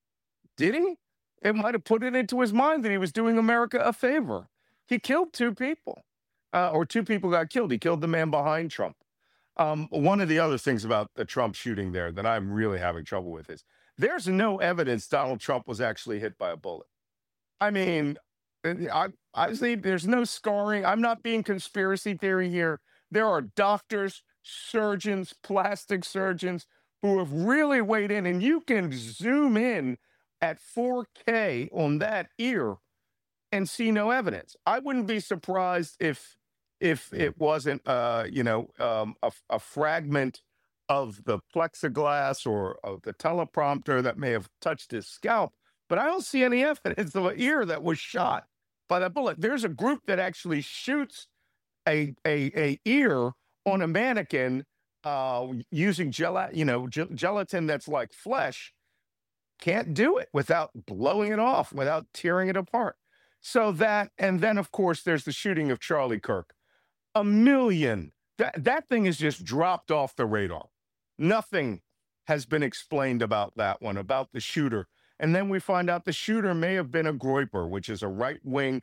Did he? It might have put it into his mind that he was doing America a favor. He killed two people, uh, or two people got killed. He killed the man behind Trump. Um, one of the other things about the Trump shooting there that I'm really having trouble with is there's no evidence Donald Trump was actually hit by a bullet. I mean, I, honestly, there's no scarring. I'm not being conspiracy theory here. There are doctors, surgeons, plastic surgeons who have really weighed in, and you can zoom in at four K on that ear and see no evidence. I wouldn't be surprised if if it wasn't, uh, you know, um, a, a fragment of the plexiglass or of the teleprompter that may have touched his scalp, but I don't see any evidence of an ear that was shot by that bullet. There's a group that actually shoots a a, a ear on a mannequin uh, using gel, you know, ge- gelatin that's like flesh. Can't do it without blowing it off, without tearing it apart. So that, and then of course there's the shooting of Charlie Kirk. A million. That that thing is just dropped off the radar. Nothing has been explained about that one, about the shooter. And then we find out the shooter may have been a Groyper, which is a right-wing,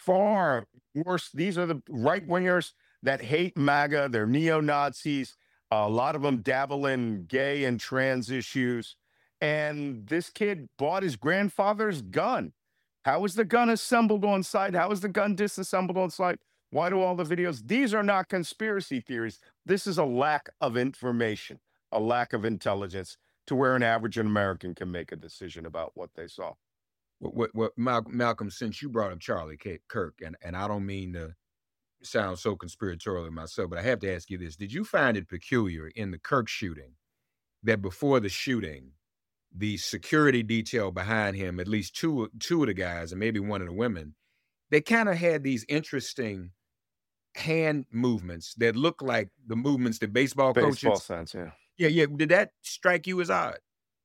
far worse. These are the right-wingers that hate MAGA. They're neo-Nazis. A lot of them dabble in gay and trans issues. And this kid bought his grandfather's gun. How was the gun assembled on site? How was the gun disassembled on site? Why do all the videos? These are not conspiracy theories. This is a lack of information, a lack of intelligence to where an average American can make a decision about what they saw. What, what, what Mal- Malcolm, since you brought up Charlie K- Kirk, and, and I don't mean to sound so conspiratorial myself, but I have to ask you this. Did you find it peculiar in the Kirk shooting that before the shooting, the security detail behind him, at least two, two of the guys and maybe one of the women, they kind of had these interesting hand movements that look like the movements that baseball, Baseball coaches. sense, yeah. Yeah, yeah. Did that strike you as odd?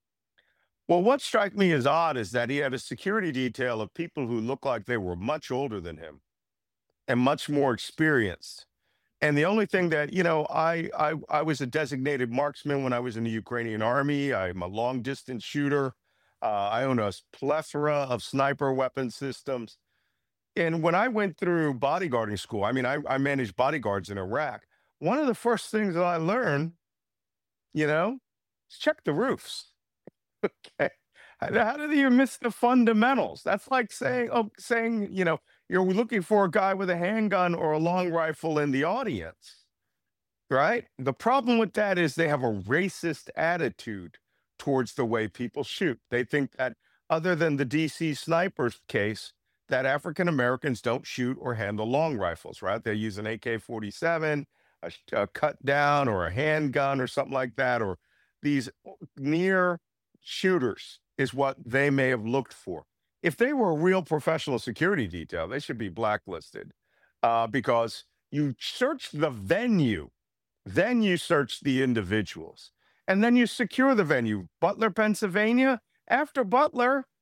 Well, what struck me as odd is that he had a security detail of people who looked like they were much older than him and much more experienced. And the only thing that, you know, I I, I was a designated marksman when I was in the Ukrainian army. I'm a long distance shooter. Uh, I own a plethora of sniper weapon systems. And when I went through bodyguarding school, I mean, I, I managed bodyguards in Iraq. One of the first things that I learned, you know, is check the roofs. Okay. How do you miss the fundamentals? That's like saying, oh, saying, you know, you're looking for a guy with a handgun or a long rifle in the audience, right? The problem with that is they have a racist attitude towards the way people shoot. They think that other than the D C snipers case, that African Americans don't shoot or handle long rifles, right? They use an A K forty-seven, a, a cut down, or a handgun or something like that, or these near shooters is what they may have looked for. If they were a real professional security detail, they should be blacklisted uh, because you search the venue, then you search the individuals, and then you secure the venue. Butler, Pennsylvania, after Butler,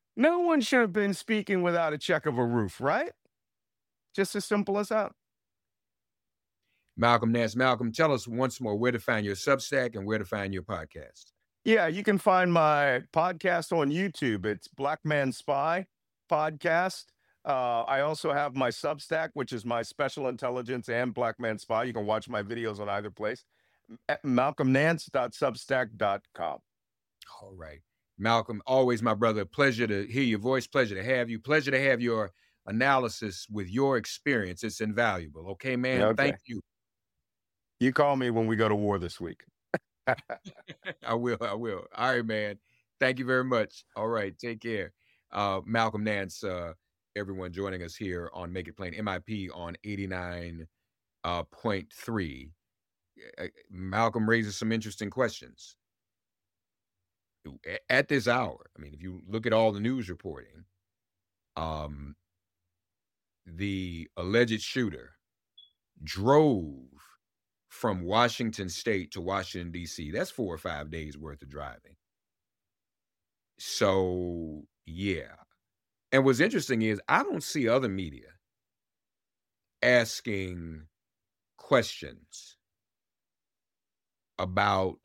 No one should have been speaking without a check of a roof, right? Just as simple as that. Malcolm Nance. Malcolm, tell us once more where to find your Substack and where to find your podcast. Yeah, you can find my podcast on YouTube. It's Black Man Spy Podcast. Uh, I also have my Substack, which is my Special Intelligence and Black Man Spy. You can watch my videos on either place. At malcolm nance dot substack dot com. All right. Malcolm, always my brother. Pleasure to hear your voice. Pleasure to have you. Pleasure to have your analysis with your experience. It's invaluable. Okay, man? Okay. Thank you. You call me when we go to war this week. I will. I will. All right, man. Thank you very much. All right. Take care. Uh, Malcolm Nance, uh, everyone joining us here on Make It Plain, M I P on eighty-nine point three. Uh, Malcolm raises some interesting questions. At this hour, I mean, if you look at all the news reporting, um, the alleged shooter drove from Washington State to Washington, D C. That's four or five days worth of driving. So, yeah. And what's interesting is I don't see other media asking questions about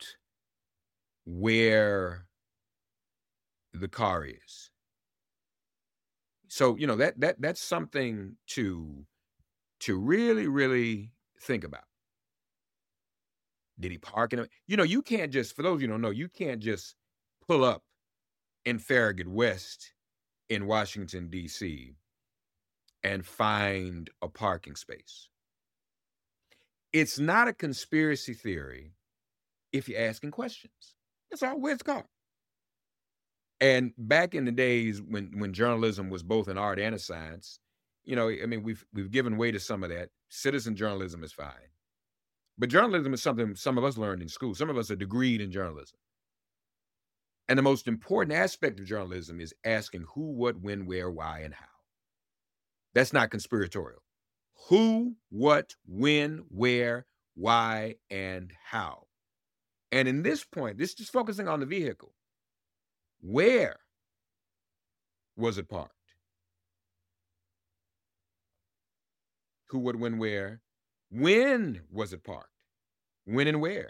where the car is. So, you know, that that that's something to to really, really think about. Did he park in a, you know, you can't just, for those of you who don't know, you can't just pull up in Farragut West in Washington, D C and find a parking space. It's not a conspiracy theory if you're asking questions. That's all. Where's the car? And back in the days when when journalism was both an art and a science, you know, I mean, we've we've given way to some of that. Citizen journalism is fine. But journalism is something some of us learned in school. Some of us are degreed in journalism. And the most important aspect of journalism is asking who, what, when, where, why, and how. That's not conspiratorial. Who, what, when, where, why, and how. And in this point, this is just focusing on the vehicle. Where was it parked? Who, what, when, where? When was it parked? When and where?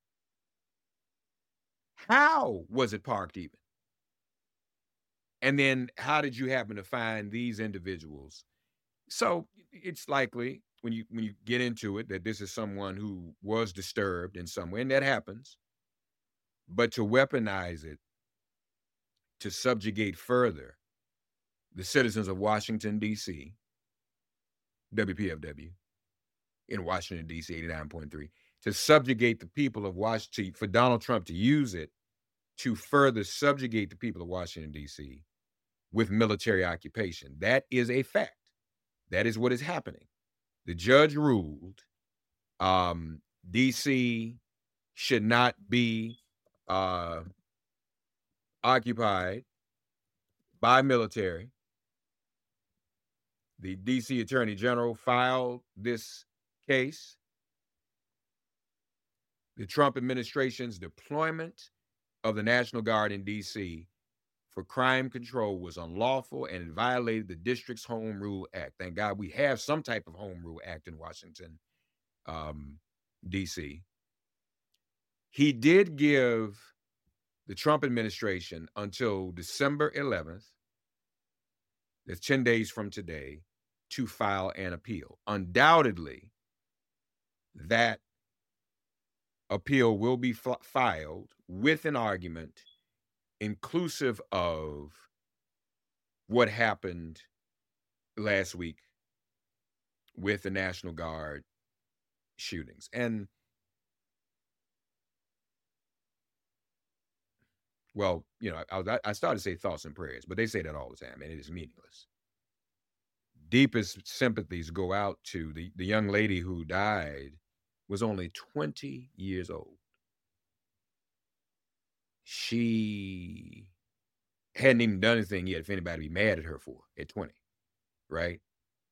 How was it parked even? And then how did you happen to find these individuals? So it's likely when you when you get into it that this is someone who was disturbed in some way, and that happens. But to weaponize it, to subjugate further the citizens of Washington, D C, W P F W, in Washington, D C, eighty-nine point three, to subjugate the people of Washington, for Donald Trump to use it to further subjugate the people of Washington, D C with military occupation. That is a fact. That is what is happening. The judge ruled um, D C should not be uh, occupied by military. The D C Attorney General filed this case. The Trump administration's deployment of the National Guard in D C for crime control was unlawful and it violated the district's Home Rule Act. Thank God we have some type of Home Rule Act in Washington, um, D C. He did give the Trump administration until December eleventh, that's ten days from today, to file an appeal. Undoubtedly, that appeal will be f- filed with an argument inclusive of what happened last week with the National Guard shootings. And, well, you know, I, I started to say thoughts and prayers, but they say that all the time, and it is meaningless. Deepest sympathies go out to the, the young lady who died was only twenty years old. She hadn't even done anything yet for anybody to be mad at her for at twenty, right?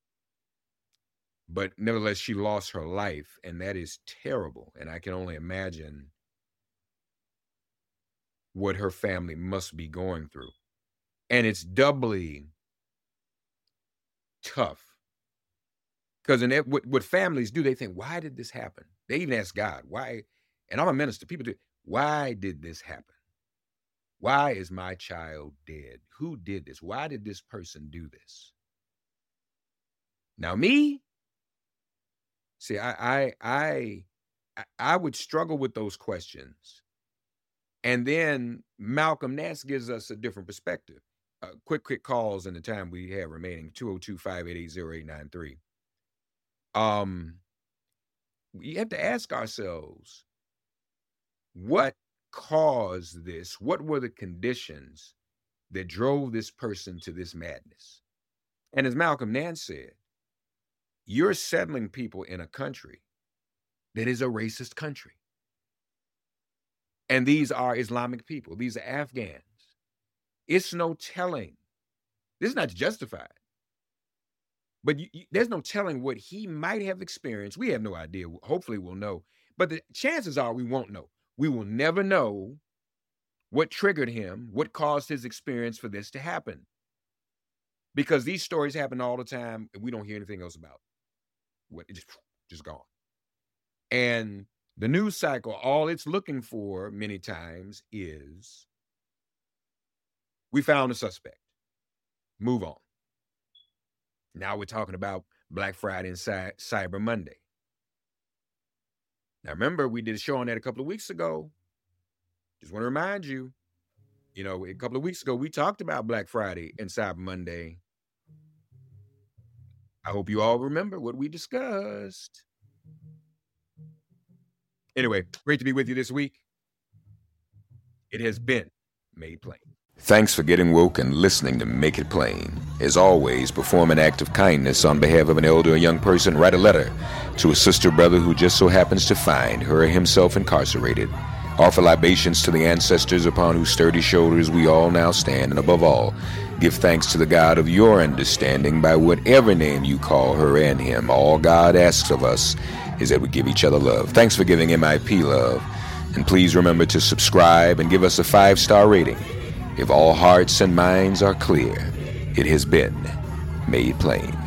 But nevertheless, she lost her life, and that is terrible. And I can only imagine what her family must be going through. And it's doubly tough. Because in it, what, what families do, they think, why did this happen? They even ask God, why? And I'm a minister. People do, why did this happen? Why is my child dead? Who did this? Why did this person do this? Now me, see, I I I I would struggle with those questions. And then Malcolm Nance gives us a different perspective. Uh, quick, quick calls in the time we have remaining, two oh two, five eight eight, oh eight nine three. Um, we have to ask ourselves, what caused this? What were the conditions that drove this person to this madness? And as Malcolm Nance said, you're settling people in a country that is a racist country. And these are Islamic people. These are Afghans. It's no telling. This is not justified. But you, you, there's no telling what he might have experienced. We have no idea. Hopefully we'll know. But the chances are we won't know. We will never know what triggered him, what caused his experience for this to happen. Because these stories happen all the time and we don't hear anything else about it. What, it just, just gone. And the news cycle, all it's looking for many times is, we found a suspect. Move on. Now we're talking about Black Friday and Cy- Cyber Monday. Now remember, we did a show on that a couple of weeks ago. Just want to remind you, you know, a couple of weeks ago, we talked about Black Friday and Cyber Monday. I hope you all remember what we discussed. Anyway, great to be with you this week. It has been Made Plain. Thanks for getting woke and listening to Make It Plain. As always, perform an act of kindness on behalf of an elder or young person. Write a letter to a sister brother who just so happens to find her or himself incarcerated. Offer libations to the ancestors upon whose sturdy shoulders we all now stand. And above all, give thanks to the God of your understanding by whatever name you call her and him. All God asks of us is that we give each other love. Thanks for giving M I P love. And please remember to subscribe and give us a five-star rating. If all hearts and minds are clear, it has been Made Plain.